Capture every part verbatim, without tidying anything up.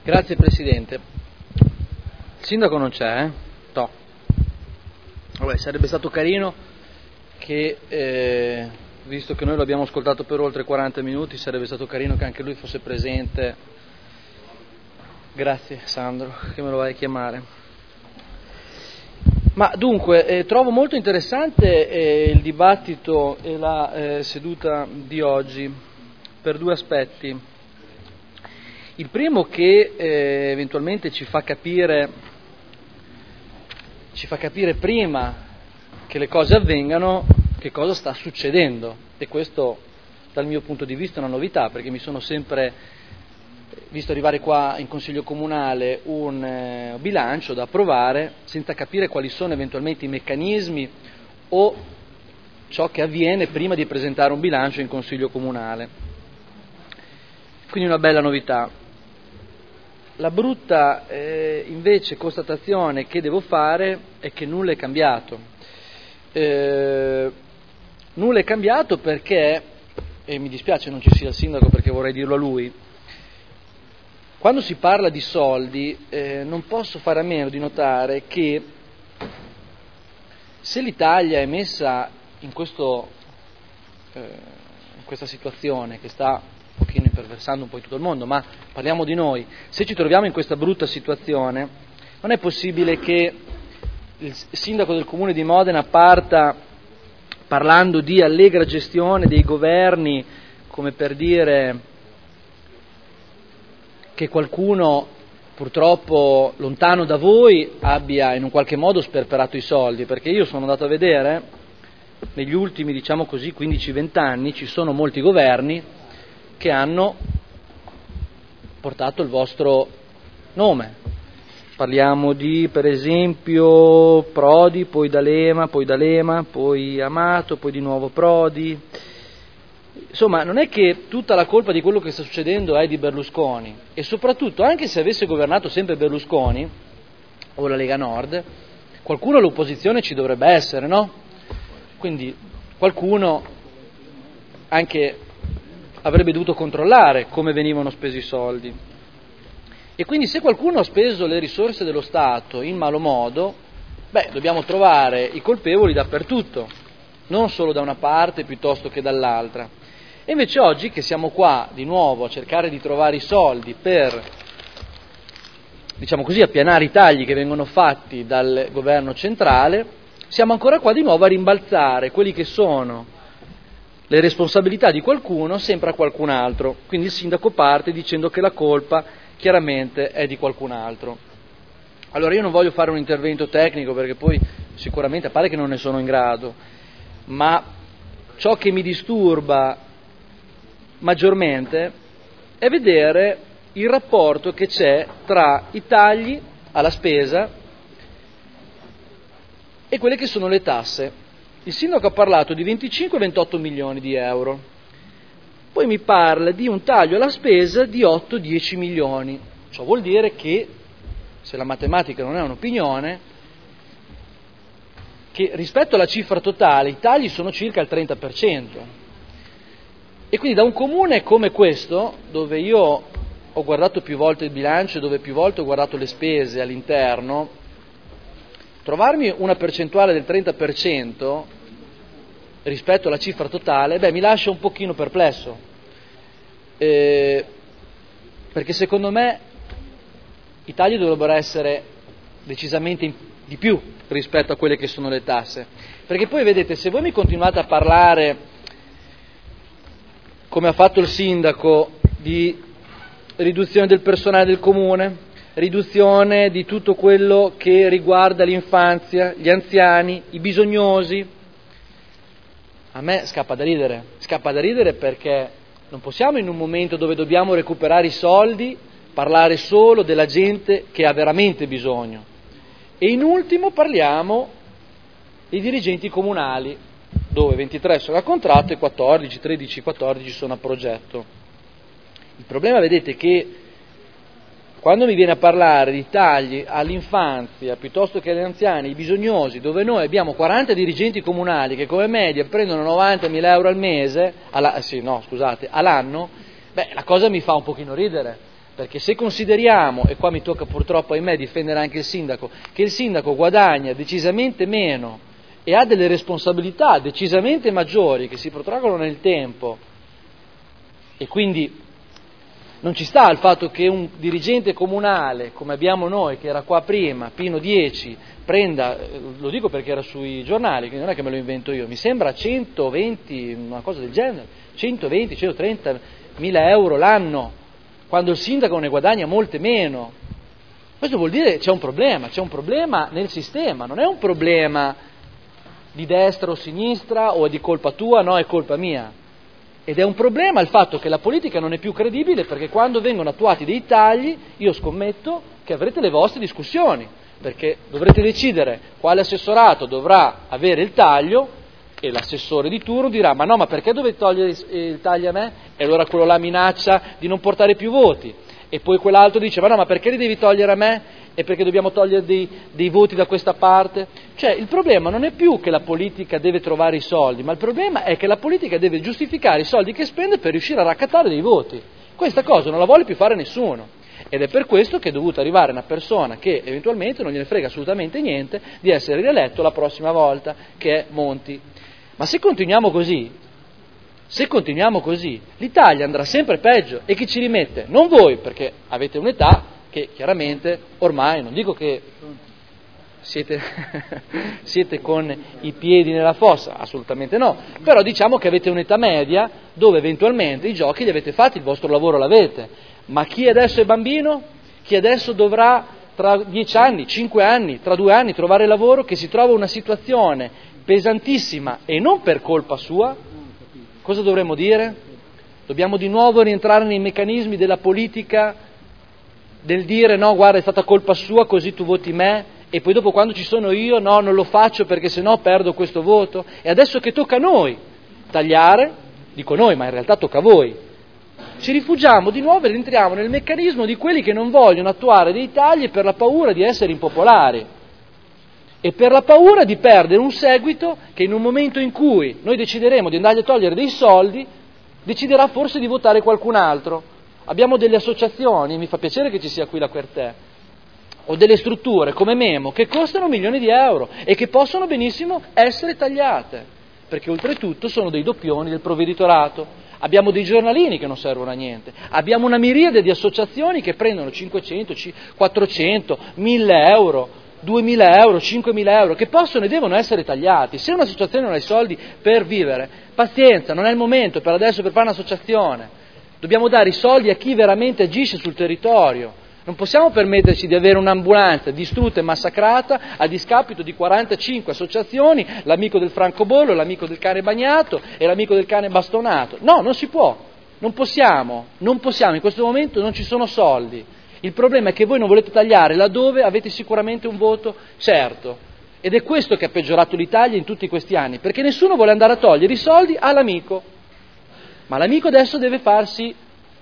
Grazie Presidente. Il sindaco non c'è, eh? No. Vabbè, sarebbe stato carino che, eh, visto che noi lo abbiamo ascoltato per oltre quaranta minuti, sarebbe stato carino che anche lui fosse presente. Grazie Sandro, che me lo vai a chiamare. Ma dunque, eh, trovo molto interessante eh, il dibattito e la eh, seduta di oggi per due aspetti. Il primo che eh, eventualmente ci fa capire, ci fa capire prima che le cose avvengano che cosa sta succedendo, e questo dal mio punto di vista è una novità, perché mi sono sempre visto arrivare qua in Consiglio Comunale un eh, bilancio da approvare senza capire quali sono eventualmente i meccanismi o ciò che avviene prima di presentare un bilancio in Consiglio Comunale. Quindi una bella novità. La brutta eh, invece constatazione che devo fare è che nulla è cambiato. Eh, nulla è cambiato perché, e mi dispiace non ci sia il sindaco perché vorrei dirlo a lui, quando si parla di soldi eh, non posso fare a meno di notare che se l'Italia è messa in, questo, eh, in questa situazione che sta un pochino imperversando un po' in tutto il mondo, ma parliamo di noi, se ci troviamo in questa brutta situazione non è possibile che il sindaco del comune di Modena parta parlando di allegra gestione dei governi, come per dire che qualcuno purtroppo lontano da voi abbia in un qualche modo sperperato i soldi, perché io sono andato a vedere negli ultimi, diciamo così, quindici venti anni ci sono molti governi che hanno portato il vostro nome. Parliamo di, per esempio, Prodi, poi D'Alema, poi D'Alema, poi Amato, poi di nuovo Prodi. Insomma, non è che tutta la colpa di quello che sta succedendo è di Berlusconi, e soprattutto, anche se avesse governato sempre Berlusconi o la Lega Nord, qualcuno all'opposizione ci dovrebbe essere, no? Quindi qualcuno anche avrebbe dovuto controllare come venivano spesi i soldi. E quindi se qualcuno ha speso le risorse dello Stato in malo modo, beh, dobbiamo trovare i colpevoli dappertutto, non solo da una parte piuttosto che dall'altra. E invece oggi che siamo qua di nuovo a cercare di trovare i soldi per, diciamo così, appianare i tagli che vengono fatti dal governo centrale, siamo ancora qua di nuovo a rimbalzare quelli che sono le responsabilità di qualcuno sempre a qualcun altro. Quindi il sindaco parte dicendo che la colpa chiaramente è di qualcun altro. Allora io non voglio fare un intervento tecnico perché poi sicuramente, a parte che non ne sono in grado, ma ciò che mi disturba maggiormente è vedere il rapporto che c'è tra i tagli alla spesa e quelle che sono le tasse. Il sindaco ha parlato di venticinque ventotto milioni di euro, poi mi parla di un taglio alla spesa di otto dieci milioni. Ciò vuol dire che, se la matematica non è un'opinione, che rispetto alla cifra totale i tagli sono circa il trenta per cento. E quindi da un comune come questo, dove io ho guardato più volte il bilancio e dove più volte ho guardato le spese all'interno, trovarmi una percentuale del trenta per cento rispetto alla cifra totale, beh, mi lascia un pochino perplesso, eh, perché secondo me i tagli dovrebbero essere decisamente di più rispetto a quelle che sono le tasse, perché poi vedete, se voi mi continuate a parlare, come ha fatto il sindaco, di riduzione del personale del comune, riduzione di tutto quello che riguarda l'infanzia, gli anziani, i bisognosi, a me scappa da ridere, scappa da ridere perché non possiamo in un momento dove dobbiamo recuperare i soldi parlare solo della gente che ha veramente bisogno. E in ultimo parliamo dei dirigenti comunali, dove ventitré sono a contratto e quattordici, tredici, quattordici sono a progetto. Il problema, vedete, che quando mi viene a parlare di tagli all'infanzia piuttosto che agli anziani, ai bisognosi, dove noi abbiamo quaranta dirigenti comunali che come media prendono novantamila euro al mese, alla, sì, no, scusate, all'anno, beh, la cosa mi fa un pochino ridere, perché se consideriamo, e qua mi tocca purtroppo ahimè difendere anche il sindaco, che il sindaco guadagna decisamente meno e ha delle responsabilità decisamente maggiori che si protraggono nel tempo, e quindi non ci sta il fatto che un dirigente comunale, come abbiamo noi, che era qua prima, Pino dieci, prenda, lo dico perché era sui giornali, quindi non è che me lo invento io, mi sembra centoventi, una cosa del genere, centoventi centotrenta mila euro l'anno, quando il sindaco ne guadagna molte meno. Questo vuol dire che c'è un problema, c'è un problema nel sistema, non è un problema di destra o sinistra o è di colpa tua, no, è colpa mia. Ed è un problema il fatto che la politica non è più credibile, perché quando vengono attuati dei tagli io scommetto che avrete le vostre discussioni, perché dovrete decidere quale assessorato dovrà avere il taglio e l'assessore di turno dirà ma no, ma perché dovete togliere il taglio a me? E allora quello là minaccia di non portare più voti, e poi quell'altro dice ma no, ma perché li devi togliere a me? E perché dobbiamo togliere dei, dei voti da questa parte? Cioè il problema non è più che la politica deve trovare i soldi, ma il problema è che la politica deve giustificare i soldi che spende per riuscire a raccattare dei voti. Questa cosa non la vuole più fare nessuno, ed è per questo che è dovuta arrivare una persona che eventualmente non gliene frega assolutamente niente di essere rieletto la prossima volta, che è Monti. Ma se continuiamo così, se continuiamo così, l'Italia andrà sempre peggio, e chi ci rimette? Non voi, perché avete un'età che chiaramente ormai, non dico che siete, siete con i piedi nella fossa, assolutamente no, però diciamo che avete un'età media dove eventualmente i giochi li avete fatti, il vostro lavoro l'avete, ma chi adesso è bambino, chi adesso dovrà tra dieci anni, cinque anni, tra due anni trovare lavoro, che si trova in una situazione pesantissima e non per colpa sua, cosa dovremmo dire? Dobbiamo di nuovo rientrare nei meccanismi della politica, del dire no, guarda, è stata colpa sua, così tu voti me, e poi dopo quando ci sono io, no, non lo faccio perché sennò perdo questo voto, e adesso che tocca a noi tagliare, dico noi, ma in realtà tocca a voi, ci rifugiamo di nuovo e rientriamo nel meccanismo di quelli che non vogliono attuare dei tagli per la paura di essere impopolari e per la paura di perdere un seguito che in un momento in cui noi decideremo di andargli a togliere dei soldi, deciderà forse di votare qualcun altro. Abbiamo delle associazioni, mi fa piacere che ci sia qui la Quertè, o delle strutture come Memo che costano milioni di euro e che possono benissimo essere tagliate, perché oltretutto sono dei doppioni del provveditorato. Abbiamo dei giornalini che non servono a niente, abbiamo una miriade di associazioni che prendono cinquecento, quattrocento, mille euro, duemila euro, cinquemila euro, che possono e devono essere tagliati. Se un'associazione non ha i soldi per vivere, pazienza, non è il momento per adesso per fare un'associazione. Dobbiamo dare i soldi a chi veramente agisce sul territorio. Non possiamo permetterci di avere un'ambulanza distrutta e massacrata a discapito di quarantacinque associazioni, l'amico del francobollo, l'amico del cane bagnato e l'amico del cane bastonato. No, non si può, non possiamo, non possiamo, in questo momento non ci sono soldi. Il problema è che voi non volete tagliare laddove avete sicuramente un voto certo. Ed è questo che ha peggiorato l'Italia in tutti questi anni, perché nessuno vuole andare a togliere i soldi all'amico. Ma l'amico adesso deve farsi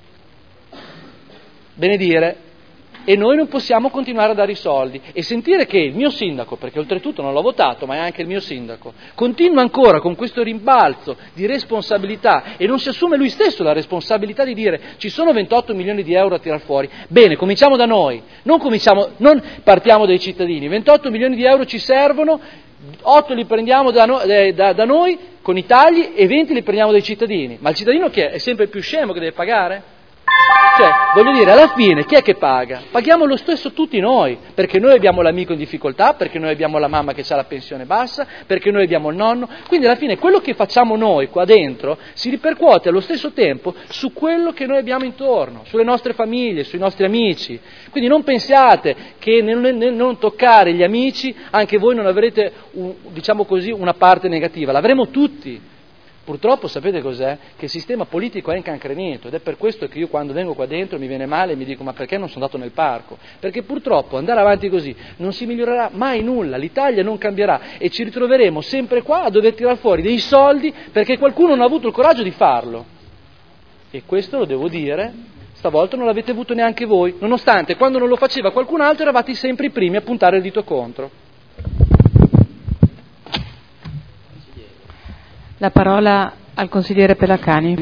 benedire e noi non possiamo continuare a dare i soldi e sentire che il mio sindaco, perché oltretutto non l'ho votato ma è anche il mio sindaco, continua ancora con questo rimbalzo di responsabilità e non si assume lui stesso la responsabilità di dire ci sono ventotto milioni di euro a tirar fuori. Bene, cominciamo da noi, non, cominciamo, non partiamo dai cittadini, ventotto milioni di euro ci servono, otto li prendiamo da, no, da, da noi con i tagli e venti li prendiamo dai cittadini. Ma il cittadino che è? È sempre più scemo che deve pagare? Cioè, voglio dire, alla fine chi è che paga? Paghiamo lo stesso tutti noi, perché noi abbiamo l'amico in difficoltà, perché noi abbiamo la mamma che ha la pensione bassa, perché noi abbiamo il nonno, quindi alla fine quello che facciamo noi qua dentro si ripercuote allo stesso tempo su quello che noi abbiamo intorno, sulle nostre famiglie, sui nostri amici. Quindi non pensiate che nel, nel non toccare gli amici anche voi non avrete, un, diciamo così, una parte negativa, l'avremo tutti. Purtroppo sapete cos'è? Che il sistema politico è incancrenito ed è per questo che io quando vengo qua dentro mi viene male e mi dico ma perché non sono andato nel parco? Perché purtroppo andare avanti così non si migliorerà mai nulla, l'Italia non cambierà e ci ritroveremo sempre qua a dover tirar fuori dei soldi perché qualcuno non ha avuto il coraggio di farlo. E questo lo devo dire, stavolta non l'avete avuto neanche voi, nonostante quando non lo faceva qualcun altro eravate sempre i primi a puntare il dito contro. La parola al consigliere Pelacani.